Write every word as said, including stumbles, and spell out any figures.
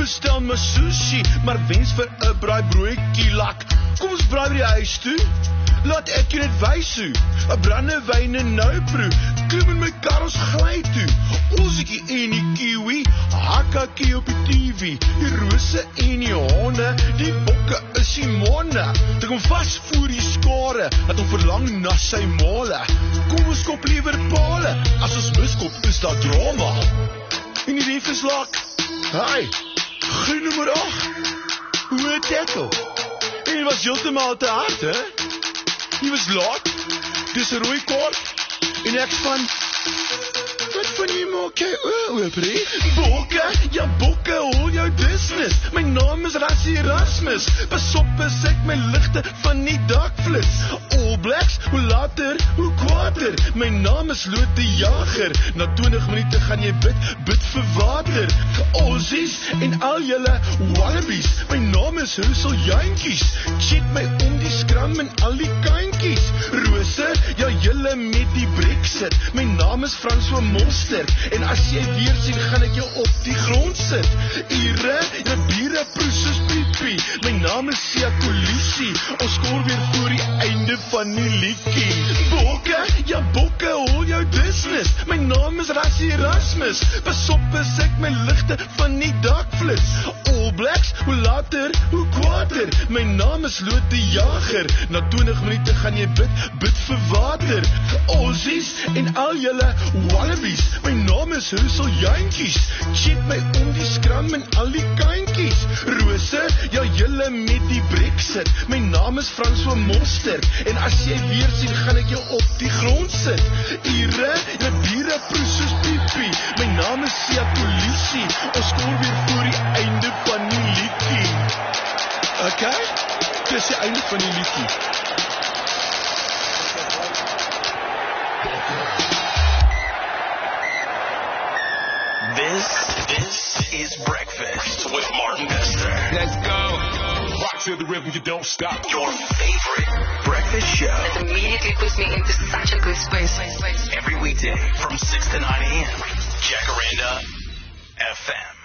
bestel my sushi, maar wens vir 'n braai broodjie lak. Kom ons braai by die huis toe. Laat ek jou net wys hoe. 'n Brandewyn en nou proe. Klim in my kar, ons gly toe. Olsiekie en die kiwi, hakkakie op die T V. Die rose en die honde, die bokke is die monne. Ek kom vas voor die skare, dat hom verlang na sy mole. Kom ons kop liewer pale, as ons miskop is daar drama. En die lief is lak. Hi, geen nummer agt. Hoe het tackle? En die was heeltemal te hard, hè? Die was laat, dis 'n rooi kaart, en ek van, wat van jy maak jy oor, ooprie? Bokke, ja bokke, hol jou business, my naam is Rassie Erasmus, pas op as ek my ligte van die dakflits, All Blacks, hoe later, hoe kwater, my naam is Loot die Jager, na twintig minute gaan jy bid, bid vir water, Aussies en al julle wallabies, my naam is Hussel Jankies, cheat my om die skram en al die kankies, Rose, ja julle met die Brexit, my naam is François Monster, en as jy weer sien, gaan ek jou op die grond sit, Ire, ja biere, proeses piepie, my naam is Sia Colisi, ons skoor weer voor die einde van die liekie, Bokke, ja bokke, hol jou business, my naam is Rassie Erasmus, pas op as ek my ligte van die dakflits, All Blacks, hoe later, hoe kwater, my naam is Loot die Jager, na twintig minute gaan jy bid, bid vir water, Aussies en al julle wallabies, my naam is Hussel Jankies, cheat my om die skram en al die kankies, Rose, ja julle met die Brexit, my naam is François Monster, en as jy weer sien, gaan ek jou op die grond sit, Ire, ja biere, proeses piepie, my naam is Sia Colisi, ons skoor weer voor die einde van die liekie. Ok, dis die einde van die liekie. This, this is Breakfast with Martin Bester. Let's go. Rock to the rhythm, you don't stop. Your favorite breakfast show. It immediately puts me into such a good space. Every weekday from six to nine a.m. Jacaranda F M.